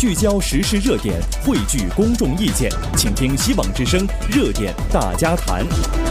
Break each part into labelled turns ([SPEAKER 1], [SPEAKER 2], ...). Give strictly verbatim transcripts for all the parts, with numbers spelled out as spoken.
[SPEAKER 1] 聚焦时事热点，汇聚公众意见，请听希望之声热点大家谈。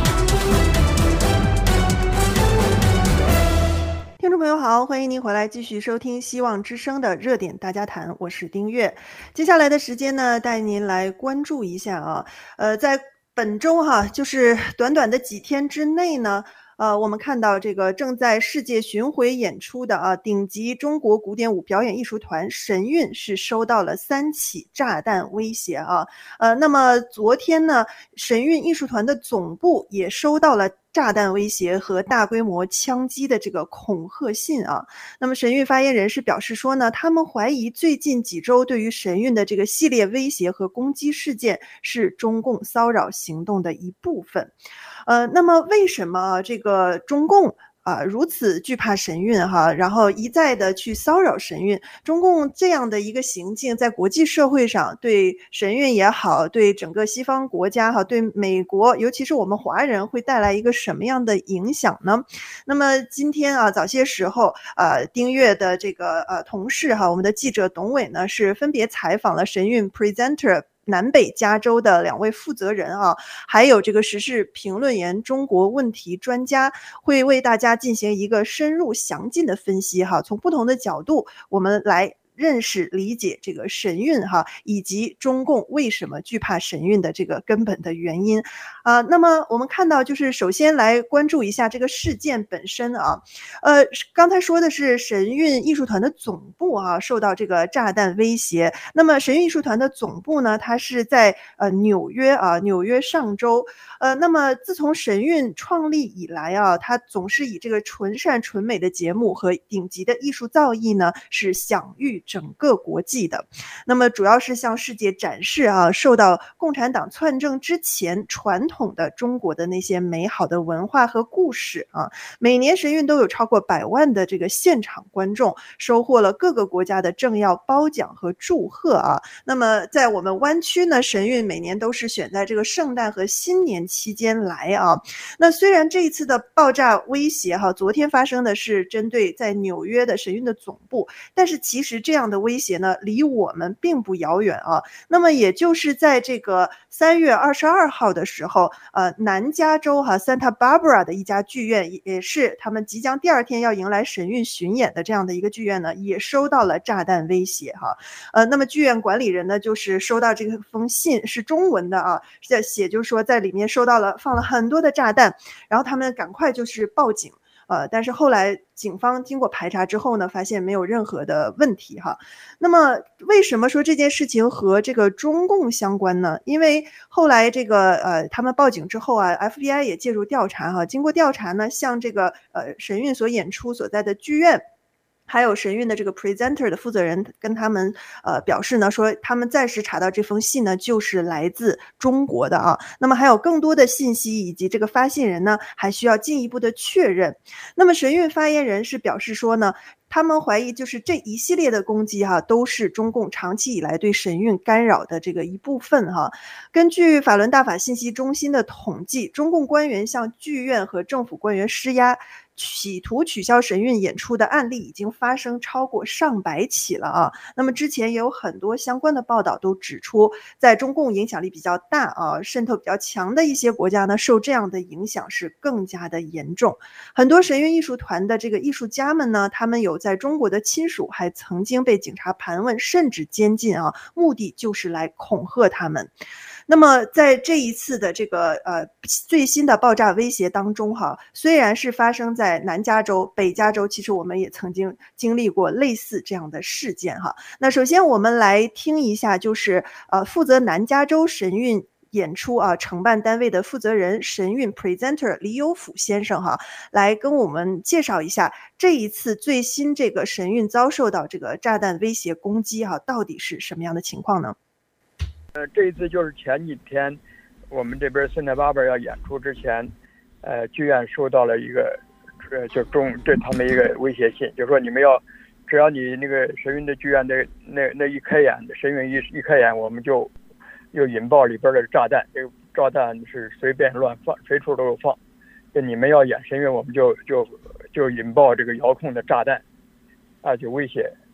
[SPEAKER 2] 听众朋友好，欢迎您回来继续收听希望之声的热点大家谈，我是丁月。接下来的时间呢，带您来关注一下啊，呃，在本周哈，就是短短的几天之内呢。呃，我们看到这个正在世界巡回演出的啊顶级中国古典舞表演艺术团神韵是收到了三起炸弹威胁啊。呃，那么昨天呢，神韵艺术团的总部也收到了炸弹威胁和大规模枪击的这个恐吓信啊。那么神韵发言人是表示说呢，他们怀疑最近几周对于神韵的这个系列威胁和攻击事件是中共骚扰行动的一部分。呃，那么为什么这个中共啊如此惧怕神韵哈，然后一再的去骚扰神韵？中共这样的一个行径，在国际社会上对神韵也好，对整个西方国家哈，对美国，尤其是我们华人会带来一个什么样的影响呢？那么今天啊，早些时候，呃，丁月的这个呃同事哈，我们的记者董伟呢，是分别采访了神韵 presenter。南北加州的两位负责人啊，还有这个时事评论员、中国问题专家，会为大家进行一个深入详尽的分析哈，从不同的角度，我们来认识理解这个神韵哈，以及中共为什么惧怕神韵的这个根本的原因啊。那么我们看到，就是首先来关注一下这个事件本身啊。呃，刚才说的是神韵艺术团的总部啊受到这个炸弹威胁。那么神韵艺术团的总部呢，它是在呃纽约啊，纽约上州。呃，那么自从神韵创立以来啊，它总是以这个纯善纯美的节目和顶级的艺术造诣呢，是享誉整个国际的。那么主要是向世界展示啊，受到共产党篡政之前传统的中国的那些美好的文化和故事啊。每年神韵都有超过百万的这个现场观众，收获了各个国家的政要褒奖和祝贺啊。那么在我们湾区呢，神韵每年都是选在这个圣诞和新年期间来啊。那虽然这一次的爆炸威胁哈，昨天发生的是针对在纽约的神韵的总部，但是其实这样的威胁呢，离我们并不遥远啊。那么也就是在这个三月二十二号的时候，呃，南加州哈 Santa Barbara 的一家剧院，也是他们即将第二天要迎来神韵巡演的这样的一个剧院呢，也收到了炸弹威胁哈。呃，那么剧院管理人呢，就是收到这封信是中文的啊，在写就是说在里面收到了放了很多的炸弹，然后他们赶快就是报警。呃，但是后来警方经过排查之后呢，发现没有任何的问题哈。那么为什么说这件事情和这个中共相关呢？因为后来这个呃他们报警之后啊 ，F B I 也介入调查哈。经过调查呢，像这个呃神韵所演出所在的剧院。还有神韵的这个 presenter 的负责人跟他们呃表示呢，说他们暂时查到这封信呢，就是来自中国的啊。那么还有更多的信息以及这个发信人呢，还需要进一步的确认。那么神韵发言人是表示说呢，他们怀疑就是这一系列的攻击哈、啊，都是中共长期以来对神韵干扰的这个一部分哈、啊。根据法轮大法信息中心的统计，中共官员向剧院和政府官员施压，企图取消神韵演出的案例已经发生超过上百起了啊。那么之前也有很多相关的报道都指出，在中共影响力比较大啊、渗透比较强的一些国家呢，受这样的影响是更加的严重。很多神韵艺术团的这个艺术家们呢，他们有在中国的亲属还曾经被警察盘问甚至监禁啊，目的就是来恐吓他们。那么在这一次的这个呃最新的爆炸威胁当中哈，虽然是发生在南加州、北加州，其实我们也曾经经历过类似这样的事件哈。那首先我们来听一下，就是呃负责南加州神韵演出啊承办单位的负责人神韵 presenter 李有甫先生哈，来跟我们介绍一下这一次最新这个神韵遭受到这个炸弹威胁攻击哈，到底是什么样的情况呢？
[SPEAKER 3] 呃，这一次就是前几天，我们这边圣诞巴巴要演出之前，呃，剧院收到了一个，呃，就中对他们一个威胁信，就是说你们要，只要你那个神韵的剧院那那那一开演，神韵一一开演，我们就又引爆里边的炸弹，这个炸弹是随便乱放，随处都有放。就你们要演神韵，我们就就就引爆这个遥控的炸弹，啊，就威胁。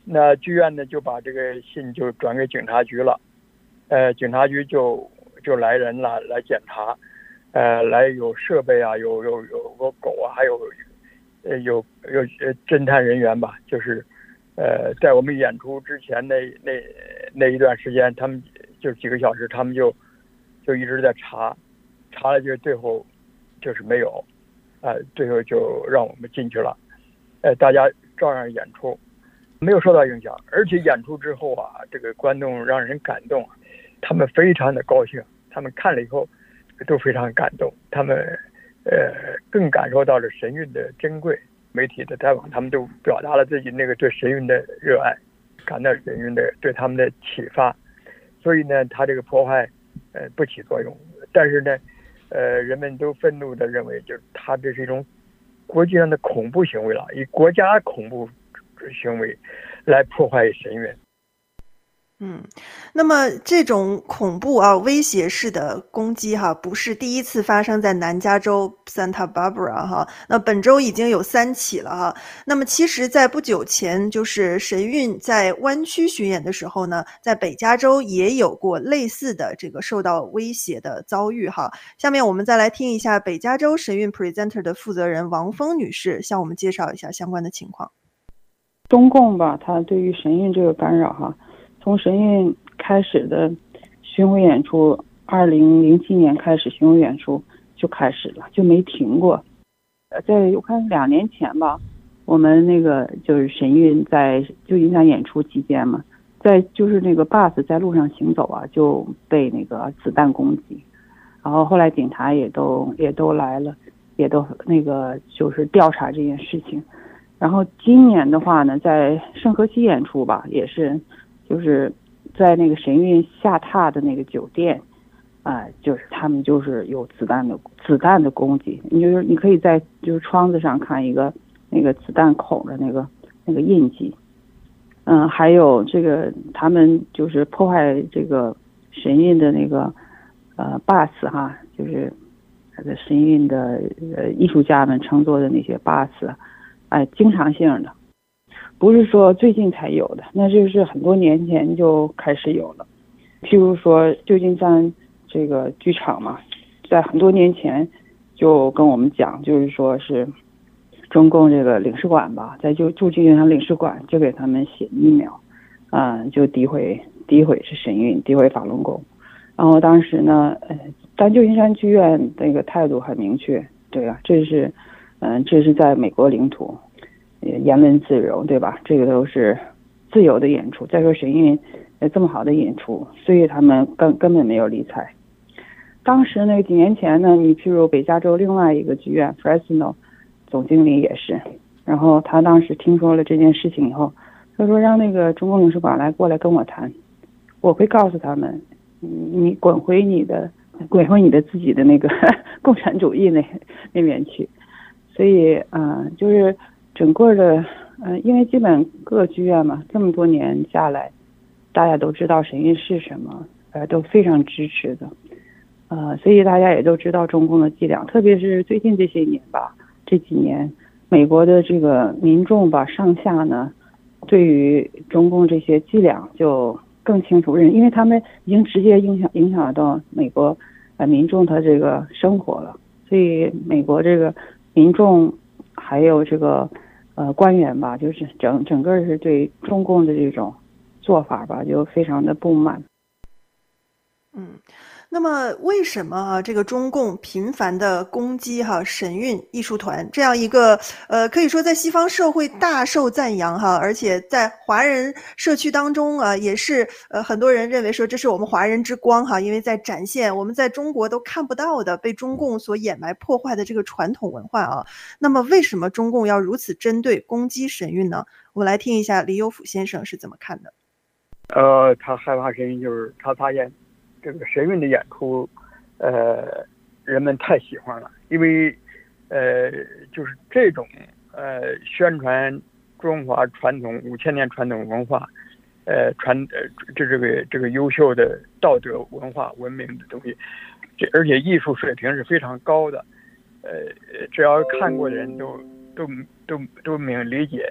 [SPEAKER 3] 那剧院呢就把这个信就转给警察局了，呃，警察局就就来人了来检查，呃，来有设备啊，有有有个狗啊，还有呃有有呃侦探人员吧，就是呃在我们演出之前那那那一段时间，他们就几个小时，他们就就一直在查，查了就最后就是没有，呃，最后就让我们进去了，呃，大家照样演出。没有受到影响，而且演出之后啊，这个观众让人感动，他们非常的高兴，他们看了以后都非常感动，他们呃更感受到了神韵的珍贵。媒体的采访，他们都表达了自己那个对神韵的热爱，感到神韵的对他们的启发。所以呢，他这个破坏呃不起作用，但是呢，呃人们都愤怒的认为，就是他这是一种国际上的恐怖行为了，以国家恐怖行为来破坏神韵。
[SPEAKER 2] 嗯，那么这种恐怖啊、威胁式的攻击哈，不是第一次发生在南加州 Santa Barbara 哈，那本周已经有三起了哈。那么其实，在不久前，就是神韵在湾区巡演的时候呢，在北加州也有过类似的这个受到威胁的遭遇哈。下面我们再来听一下北加州神韵 Presenter 的负责人王峰女士向我们介绍一下相关的情况。
[SPEAKER 4] 中共吧，它对于神韵这个干扰哈。从神韵开始的巡回演出，二零零七年开始巡回演出就开始了，就没停过。呃，在我看两年前吧，我们那个就是神韵在旧金山演出期间嘛，在就是那个 bus 在路上行走啊，就被那个子弹攻击，然后后来警察也都也都来了，也都那个就是调查这件事情。然后今年的话呢，在圣荷西演出吧，也是。就是在那个神韵下榻的那个酒店，啊、呃，就是他们就是有子弹的子弹的攻击，你就是你可以在就是窗子上看一个那个子弹孔的那个那个印记，嗯、呃，还有这个他们就是破坏这个神韵的那个呃 bus 哈，就是那个神韵的呃艺术家们乘坐的那些 bus， 哎、呃，经常性的。不是说最近才有的，那就是很多年前就开始有了。譬如说旧金山这个剧场嘛，在很多年前就跟我们讲，就是说是中共这个领事馆吧，在就驻旧金山领事馆就给他们写 email， 啊、呃，就诋毁诋毁是神韵，诋毁法轮功。然后当时呢，呃，但旧金山剧院那个态度很明确，对啊，这是，嗯、呃，这是在美国领土。言论自由，对吧？这个都是自由的演出。再说神韵这么好的演出，所以他们根根本没有理睬。当时那几年前呢，你譬如北加州另外一个剧院 Fresno 总经理也是，然后他当时听说了这件事情以后，他说让那个中共领事馆来过来跟我谈，我会告诉他们，你滚回你的滚回你的自己的那个共产主义那那边去。所以啊、呃，就是。整个的，呃，因为基本各剧院嘛，这么多年下来，大家都知道神韵是什么，呃，都非常支持的，呃，所以大家也都知道中共的伎俩，特别是最近这些年吧，这几年，美国的这个民众吧，上下呢，对于中共这些伎俩就更清楚认，因为他们已经直接影响影响到美国呃民众他这个生活了，所以美国这个民众还有这个。呃，官员吧，就是整整个是对中共的这种做法吧，就非常的不满。
[SPEAKER 2] 嗯，那么为什么啊，这个中共频繁的攻击哈、啊、神韵艺术团这样一个呃，可以说在西方社会大受赞扬哈，而且在华人社区当中啊，也是呃很多人认为说这是我们华人之光哈，因为在展现我们在中国都看不到的被中共所掩埋破坏的这个传统文化啊。那么为什么中共要如此针对攻击神韵呢？我们来听一下李有甫先生是怎么看的。
[SPEAKER 3] 呃，他害怕神韵，就是他发现。这个神韵的演出，呃，人们太喜欢了，因为，呃，就是这种呃宣传中华传统五千年传统文化，呃传呃这这个这个优秀的道德文化文明的东西，这而且艺术水平是非常高的，呃，只要看过的人都都都都明理解，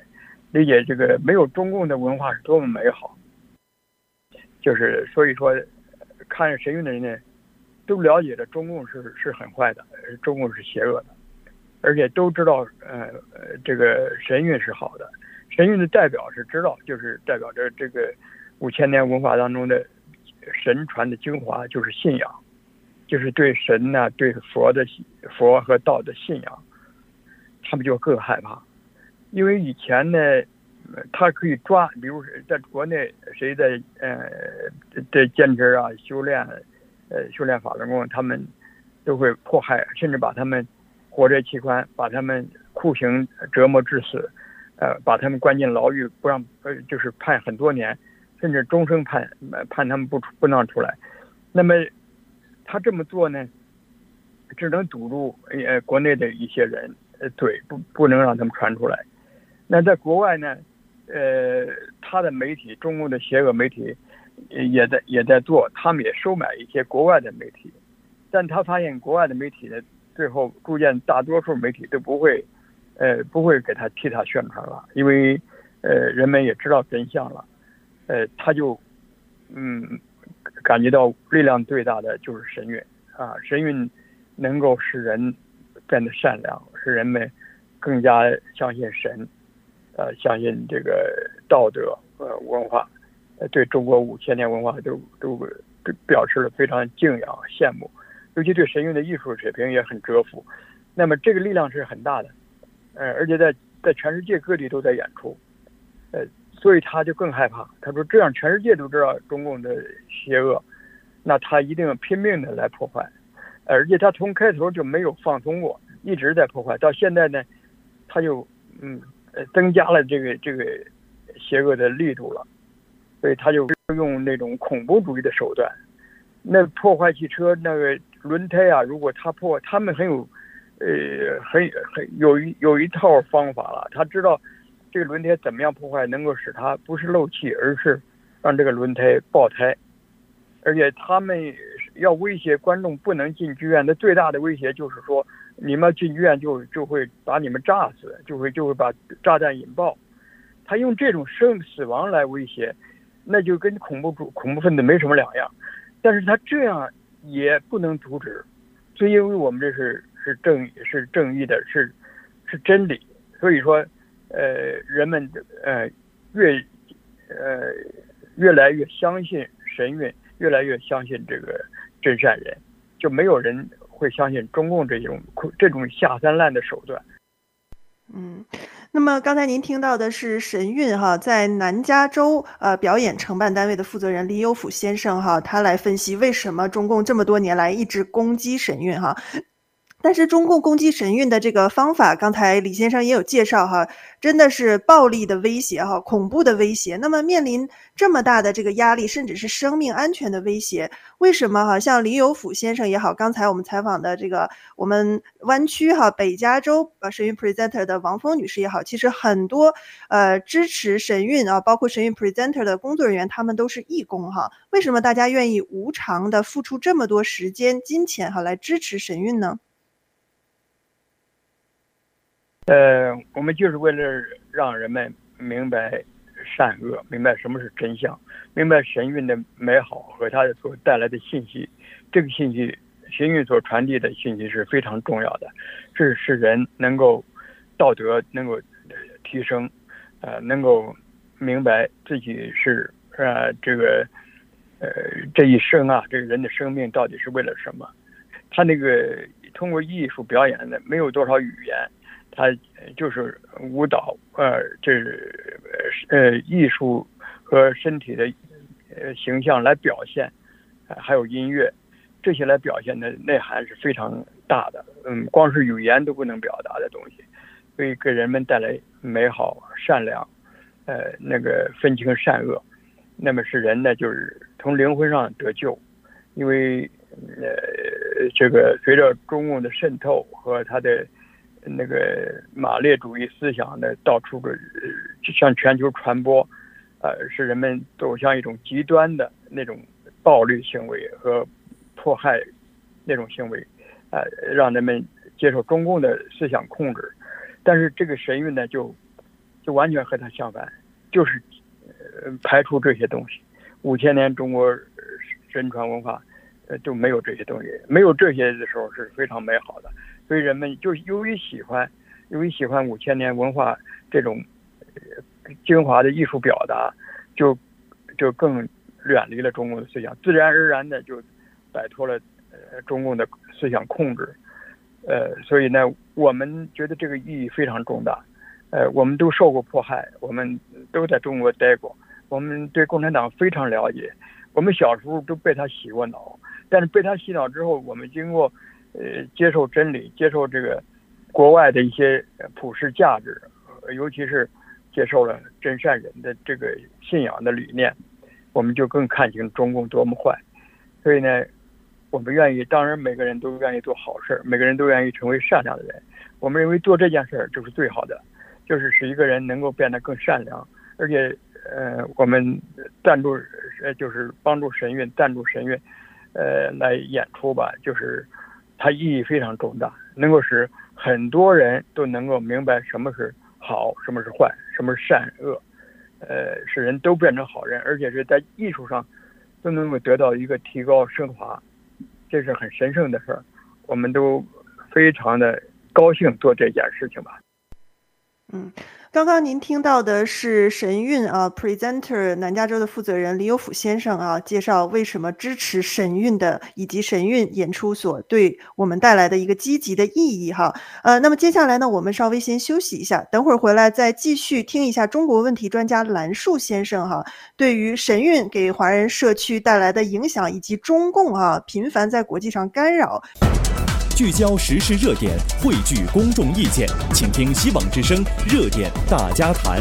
[SPEAKER 3] 理解这个没有中共的文化是多么美好。就是所以说，看神韵的人呢，都了解了中共是是很坏的，中共是邪恶的，而且都知道呃呃这个神韵是好的。神韵的代表是知道，就是代表着这个五千年文化当中的神传的精华，就是信仰，就是对神呐、啊、对佛的佛和道的信仰，他们就更害怕，因为以前呢。他可以抓，比如在国内谁在呃在坚持啊修炼，呃修炼法轮功，他们都会迫害，甚至把他们活摘器官，把他们酷刑折磨致死，呃把他们关进牢狱，不让呃就是判很多年，甚至终身判判他们不不让出来。那么他这么做呢，只能堵住呃国内的一些人呃嘴，不不能让他们传出来。那在国外呢？呃，他的媒体，中共的邪恶媒体也在也在做，他们也收买一些国外的媒体，但他发现国外的媒体呢，最后逐渐大多数媒体都不会，呃，不会给他替他宣传了，因为呃，人们也知道真相了，呃，他就嗯感觉到力量最大的就是神韵啊，神韵能够使人变得善良，使人们更加相信神。呃，相信这个道德呃文化，呃，对中国五千年文化都都表示了非常敬仰羡慕，尤其对神韵的艺术水平也很折服。那么这个力量是很大的，呃，而且在在全世界各地都在演出，呃，所以他就更害怕。他说这样全世界都知道中共的邪恶，那他一定要拼命的来破坏，而且他从开头就没有放松过，一直在破坏，到现在呢，他就嗯。增加了这个这个邪恶的力度了，所以他就用那种恐怖主义的手段。那破坏汽车那个轮胎啊，如果他破，他们很有，呃，很很有一有一套方法了。他知道这个轮胎怎么样破坏，能够使它不是漏气，而是让这个轮胎爆胎。而且他们要威胁观众不能进剧院的最大的威胁就是说，你们进剧院就就会把你们炸死，就会就会把炸弹引爆。他用这种生死亡来威胁，那就跟恐怖主恐怖分子没什么两样。但是他这样也不能阻止，就因为我们这是是正是正义的，是是真理。所以说，呃，人们呃越呃越来越相信神韵。越来越相信这个真善人，就没有人会相信中共这种这种下三滥的手段。
[SPEAKER 2] 嗯，那么刚才您听到的是神韵哈，在南加州呃表演承办单位的负责人李有甫先生哈，他来分析为什么中共这么多年来一直攻击神韵哈。但是中共攻击神韵的这个方法，刚才李先生也有介绍哈，真的是暴力的威胁哈，恐怖的威胁。那么面临这么大的这个压力，甚至是生命安全的威胁，为什么哈，像李有甫先生也好，刚才我们采访的这个我们湾区哈北加州呃神韵 presenter 的王峰女士也好，其实很多呃支持神韵啊，包括神韵 presenter 的工作人员，他们都是义工哈。为什么大家愿意无偿的付出这么多时间、金钱哈来支持神韵呢？
[SPEAKER 3] 呃，我们就是为了让人们明白善恶，明白什么是真相，明白神韵的美好和它所带来的信息。这个信息，神韵所传递的信息是非常重要的，这使人能够道德能够提升，呃，能够明白自己是呃这个呃这一生啊，这个人的生命到底是为了什么？他那个通过艺术表演的没有多少语言。它就是舞蹈，呃，这呃艺术和身体的呃形象来表现，呃，还有音乐，这些来表现的内涵是非常大的。嗯，光是语言都不能表达的东西，所以给人们带来美好、善良，呃，那个分清善恶，那么使人呢就是从灵魂上得救，因为呃这个随着中共的渗透和它的那个马列主义思想的到处的向全球传播，呃，使人们走向一种极端的那种暴力行为和迫害那种行为，呃，让人们接受中共的思想控制。但是这个神韵呢，就就完全和它相反，就是呃排除这些东西。五千年中国神传文化，呃就没有这些东西，没有这些的时候是非常美好的。所以人们就是由于喜欢，由于喜欢五千年文化这种精华的艺术表达，就就更远离了中共的思想，自然而然的就摆脱了呃中共的思想控制。呃，所以呢，我们觉得这个意义非常重大。呃，我们都受过迫害，我们都在中国待过，我们对共产党非常了解。我们小时候都被他洗过脑，但是被他洗脑之后，我们经过呃接受真理，接受这个国外的一些普世价值，尤其是接受了真善人的这个信仰的理念，我们就更看清中共多么坏。所以呢，我们愿意，当然每个人都愿意做好事，每个人都愿意成为善良的人。我们认为做这件事就是最好的，就是使一个人能够变得更善良，而且呃，我们赞助呃就是帮助神韵，赞助神韵，呃来演出吧，就是它意义非常重大，能够使很多人都能够明白什么是好，什么是坏，什么是善恶，呃，使人都变成好人，而且是在艺术上都能够得到一个提高升华，这是很神圣的事儿，我们都非常的高兴做这件事情吧。
[SPEAKER 2] 嗯，刚刚您听到的是神韵啊 presenter 南加州的负责人李有甫先生啊，介绍为什么支持神韵的以及神韵演出所对我们带来的一个积极的意义哈。呃，那么接下来呢，我们稍微先休息一下，等会儿回来再继续听一下中国问题专家蓝树先生哈，对于神韵给华人社区带来的影响，以及中共啊频繁在国际上干扰。
[SPEAKER 1] 聚焦时事热点，汇聚公众意见，请听希望之声热点大家谈。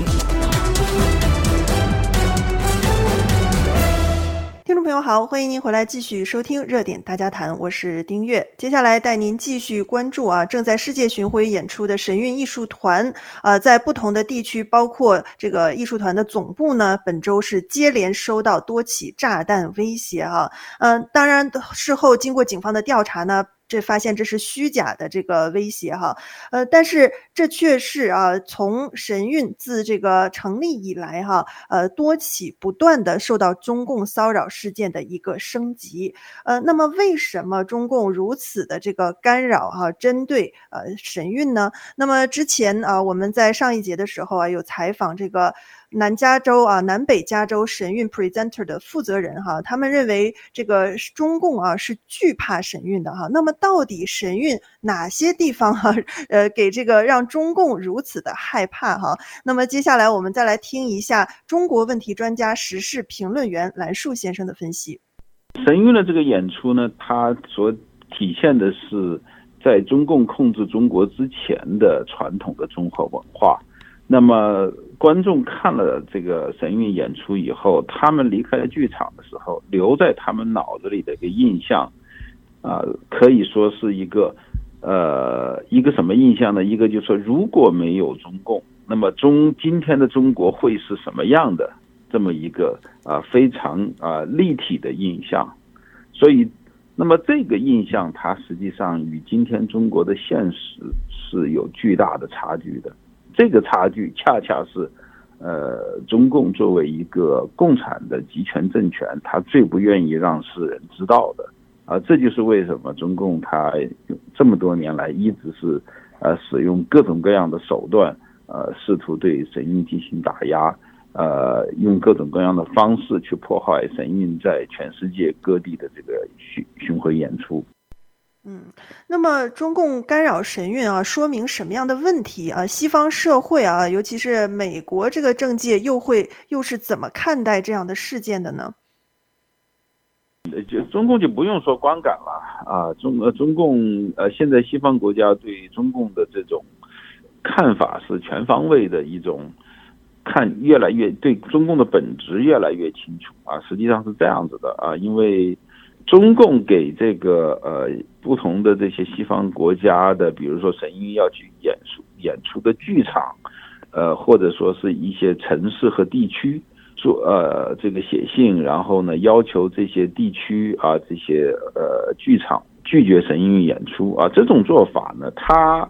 [SPEAKER 2] 听众朋友好，欢迎您回来继续收听热点大家谈，我是丁月。接下来带您继续关注啊，正在世界巡回演出的神韵艺术团啊，在不同的地区，包括这个艺术团的总部呢，本周是接连收到多起炸弹威胁哈。嗯、呃，当然事后经过警方的调查呢，这发现这是虚假的这个威胁哈，呃，但是这却是啊，从神韵自这个成立以来哈，呃，多起不断的受到中共骚扰事件的一个升级。呃，那么为什么中共如此的这个干扰哈，针对呃神韵呢？那么之前啊，我们在上一节的时候啊，有采访这个南加州啊，南北加州神韵 presenter 的负责人哈，他们认为这个中共啊是惧怕神韵的哈。那么到底神韵哪些地方哈，呃，给这个让中共如此的害怕哈？那么接下来我们再来听一下中国问题专家、时事评论员蓝树先生的分析。
[SPEAKER 5] 神韵的这个演出呢，它所体现的是在中共控制中国之前的传统的中华文化。那么观众看了这个神韵演出以后，他们离开剧场的时候，留在他们脑子里的一个印象啊、呃，可以说是一个呃一个什么印象呢？一个就是说，如果没有中共，那么中今天的中国会是什么样的？这么一个啊、呃、非常啊、呃、立体的印象。所以，那么这个印象它实际上与今天中国的现实是有巨大的差距的。这个差距恰恰是，呃，中共作为一个共产的集权政权，他最不愿意让世人知道的啊，这就是为什么中共他这么多年来一直是，呃，使用各种各样的手段，呃，试图对神韵进行打压，呃，用各种各样的方式去破坏神韵在全世界各地的这个巡巡回演出。
[SPEAKER 2] 嗯，那么中共干扰神韵啊，说明什么样的问题啊？西方社会啊，尤其是美国这个政界，又会又是怎么看待这样的事件的呢？
[SPEAKER 5] 就中共就不用说观感了啊，中呃中共呃现在西方国家对中共的这种看法是全方位的一种看，越来越对中共的本质越来越清楚啊，实际上是这样子的啊，因为中共给这个呃不同的这些西方国家的，比如说神韵要去演出演出的剧场，呃或者说是一些城市和地区做呃这个写信，然后呢要求这些地区啊这些呃剧场拒绝神韵演出啊，这种做法呢，它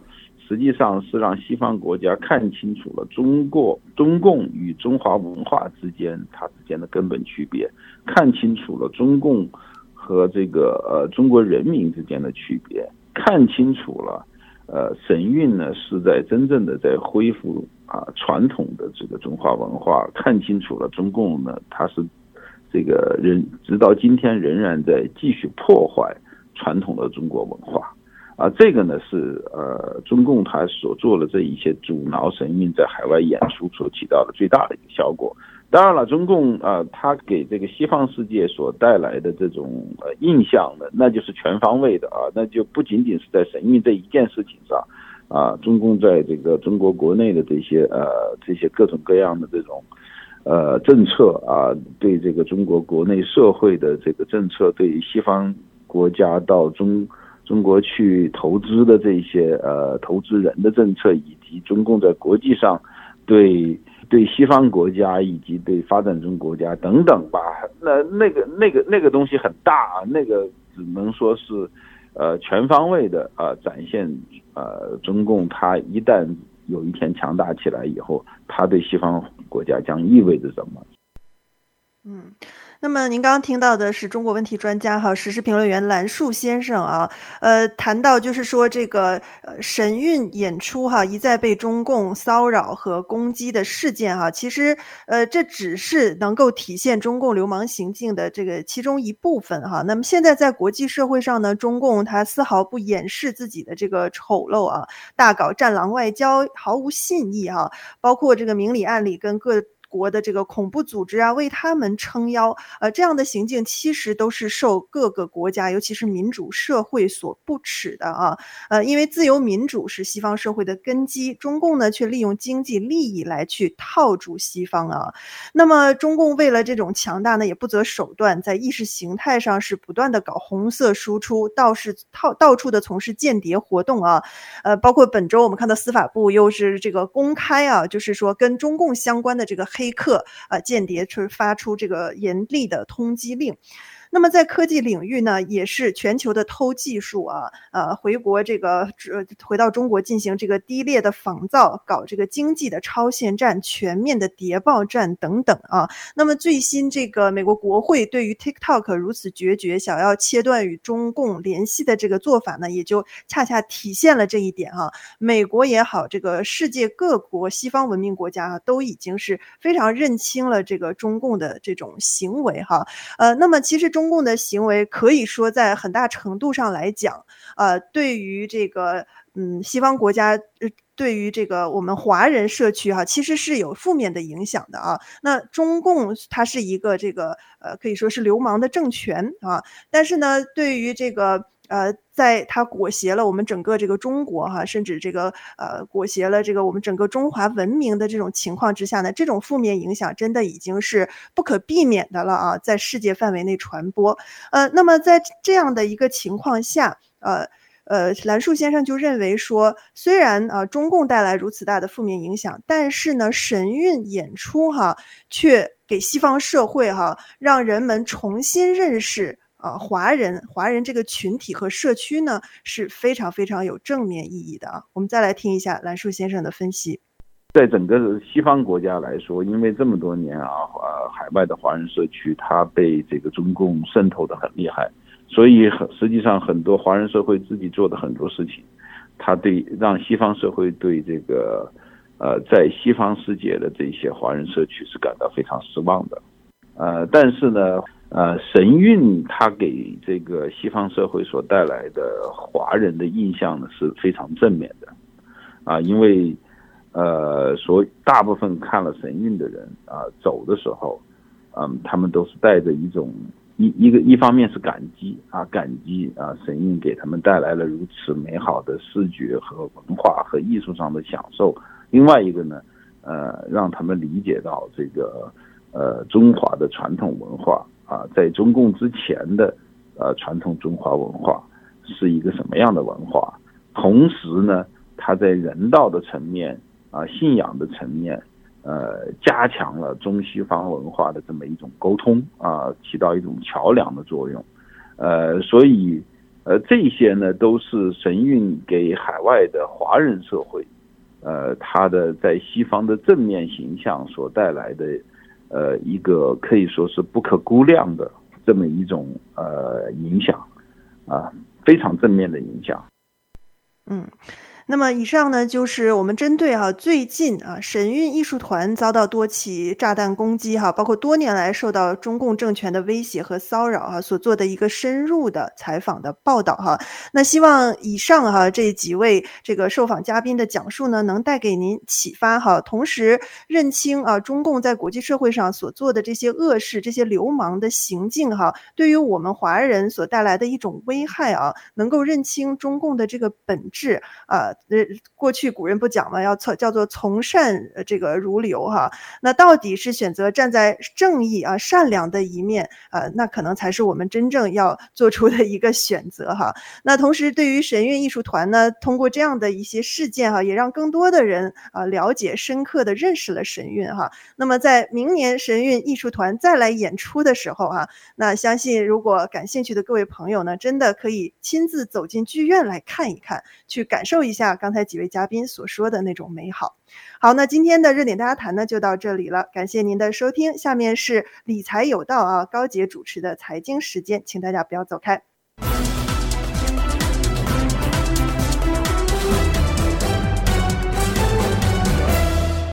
[SPEAKER 5] 实际上是让西方国家看清楚了中国中共与中华文化之间它之间的根本区别，看清楚了中共和这个呃中国人民之间的区别，看清楚了呃神韵呢是在真正的在恢复啊传统的这个中华文化，看清楚了中共呢它是这个人直到今天仍然在继续破坏传统的中国文化。啊，这个呢是呃中共他所做的这一些阻挠神韵在海外演出所起到的最大的一个效果。当然了，中共啊、呃，他给这个西方世界所带来的这种呃印象呢，那就是全方位的啊，那就不仅仅是在神韵这一件事情上啊，中共在这个中国国内的这些呃这些各种各样的这种呃政策啊，对这个中国国内社会的这个政策，对于西方国家到中中国去投资的这些呃投资人的政策，以及中共在国际上对对西方国家以及对发展中国家等等吧，那那个那个那个东西很大啊，那个只能说是呃全方位的啊、呃、展现呃中共它一旦有一天强大起来以后，它对西方国家将意味着什么。
[SPEAKER 2] 嗯，那么您刚刚听到的是中国问题专家哈，时事评论员蓝树先生啊，呃，谈到就是说这个呃神韵演出哈一再被中共骚扰和攻击的事件哈，其实呃这只是能够体现中共流氓行径的这个其中一部分哈。那么现在在国际社会上呢，中共它丝毫不掩饰自己的这个丑陋啊，大搞战狼外交，毫无信义哈，包括这个明里暗里跟各国的这个恐怖组织啊，为他们撑腰，呃，这样的行径其实都是受各个国家，尤其是民主社会所不齿的啊。呃，因为自由民主是西方社会的根基，中共呢却利用经济利益来去套住西方啊。那么中共为了这种强大呢，也不择手段，在意识形态上是不断的搞红色输出，到是到到处的从事间谍活动啊。呃，包括本周我们看到司法部又是这个公开啊，就是说跟中共相关的这个黑客啊、呃、间谍是发出这个严厉的通缉令。那么在科技领域呢，也是全球的偷技术啊，呃，回国这个呃回到中国进行这个低劣的仿造，搞这个经济的超限战、全面的谍报战等等啊。那么最新这个美国国会对于 TikTok 如此决绝，想要切断与中共联系的这个做法呢，也就恰恰体现了这一点啊。美国也好，这个世界各国西方文明国家啊，都已经是非常认清了这个中共的这种行为哈。呃，那么其实中共的行为可以说在很大程度上来讲，呃，对于这个嗯西方国家，呃，对于这个我们华人社区哈、啊，其实是有负面的影响的啊。那中共它是一个这个呃可以说是流氓的政权啊，但是呢，对于这个呃，在它裹挟了我们整个这个中国哈、啊，甚至这个呃裹挟了这个我们整个中华文明的这种情况之下呢，这种负面影响真的已经是不可避免的了啊，在世界范围内传播。呃，那么在这样的一个情况下，呃。呃，蓝树先生就认为说，虽然啊、呃、中共带来如此大的负面影响，但是呢，神韵演出哈，却给西方社会哈，让人们重新认识啊华人华人这个群体和社区呢，是非常非常有正面意义的啊。我们再来听一下蓝树先生的分析。
[SPEAKER 5] 在整个西方国家来说，因为这么多年啊，呃，海外的华人社区它被这个中共渗透的很厉害。所以实际上很多华人社会自己做的很多事情，他对让西方社会对这个呃在西方世界的这些华人社区是感到非常失望的。呃，但是呢，呃，神韵它给这个西方社会所带来的华人的印象呢是非常正面的，啊，因为呃，所大部分看了神韵的人啊，走的时候，嗯，他们都是带着一种。一一个一方面是感激啊，感激啊，神韵给他们带来了如此美好的视觉和文化和艺术上的享受。另外一个呢，呃，让他们理解到这个呃中华的传统文化啊，在中共之前的呃传统中华文化是一个什么样的文化。同时呢，它在人道的层面啊，信仰的层面。呃，加强了中西方文化的这么一种沟通啊，起到一种桥梁的作用。呃，所以呃，这些呢都是神韵给海外的华人社会，呃，它的在西方的正面形象所带来的，呃，一个可以说是不可估量的这么一种呃影响，啊，非常正面的影响。
[SPEAKER 2] 嗯。那么以上呢，就是我们针对哈、啊、最近啊神韵艺术团遭到多起炸弹攻击哈、啊，包括多年来受到中共政权的威胁和骚扰哈、啊，所做的一个深入的采访的报道哈、啊。那希望以上哈、啊、这几位这个受访嘉宾的讲述呢，能带给您启发哈、啊，同时认清啊中共在国际社会上所做的这些恶事、这些流氓的行径哈、啊，对于我们华人所带来的一种危害啊，能够认清中共的这个本质啊。呃，过去古人不讲嘛，要叫做从善这个如流哈。那到底是选择站在正义啊、善良的一面啊，那可能才是我们真正要做出的一个选择哈。那同时，对于神韵艺术团呢，通过这样的一些事件哈，也让更多的人啊了解、深刻的认识了神韵哈。那么在明年神韵艺术团再来演出的时候哈，那相信如果感兴趣的各位朋友呢，真的可以亲自走进剧院来看一看，去感受一下刚才几位嘉宾所说的那种美好。好，那今天的热点大家谈呢就到这里了，感谢您的收听。下面是理财有道啊，高杰主持的财经时间，请大家不要走开。